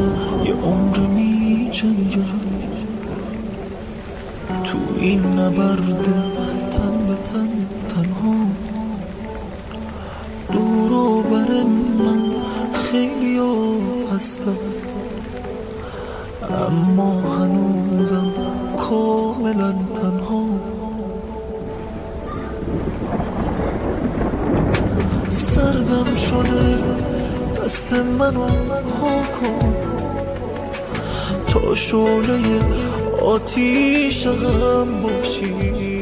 یه عمر می جنگم تو این نبرد تن به تن تنها. دور و بر من خیلی ها هستم اما هنوزم کاملا تنها. سردم شده دست منو ها کن تا شعله آتیش هم باشی.